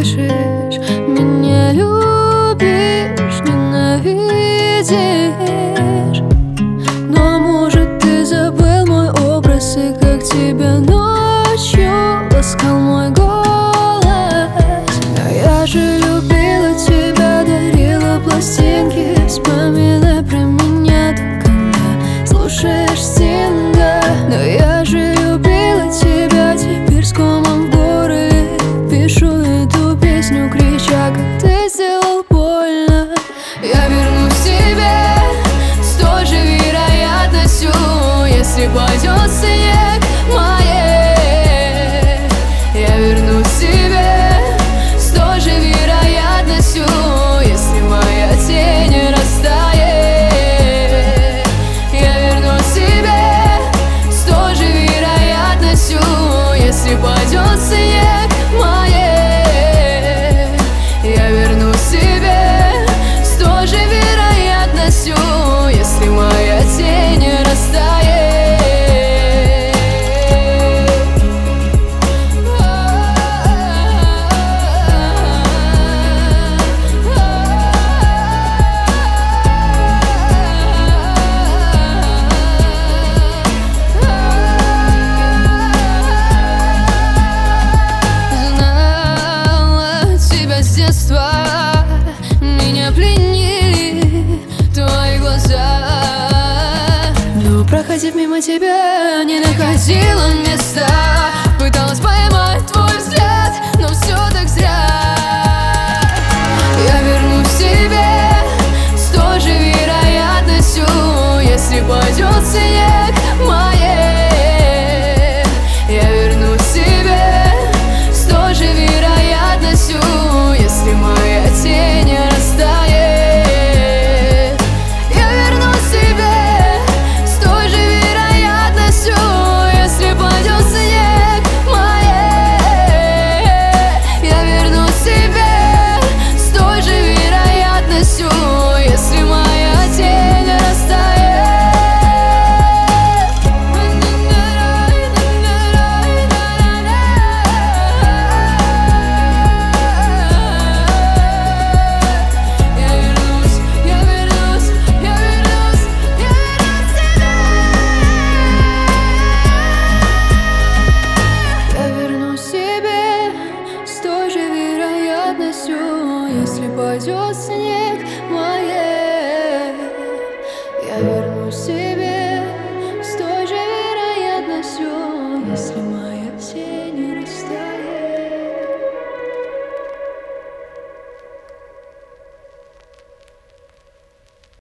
спешишь, меня любишь, ненавидишь. Но может ты забыл мой образ и как тебя ночью ласкал мой голос. Но я же любила тебя, дарила пластинки, вспоминай про меня ты, когда слушаешь Стинга. Но я же любила тебя, теперь с комом в горле пишу эту песню, крича, как ты сделал больно. Я вернусь к тебе с той же вероятностью, если пойдет снег моей. Я вернусь к тебе с той же вероятностью, если моя тень растает. Я вернусь к тебе с той же вероятностью, если пойдет снег моей. Я вернусь к тебе с той же вероятностью, если моя тень растает. С детства меня пленили твои глаза, но проходив мимо тебя, не находила места. Пыталась поймать твой взгляд, но все так зря. Я вернусь к тебе с той же вероятностью, если пойдет снег моей. Я вернусь к тебе с той же вероятностью, если моя тень растает. Я вернусь к тебе с той же вероятностью, если пойдет снег моей. Я вернусь к тебе с той же вероятностью, если моя тень растает. Если пойдет снег моей, я вернусь к себе.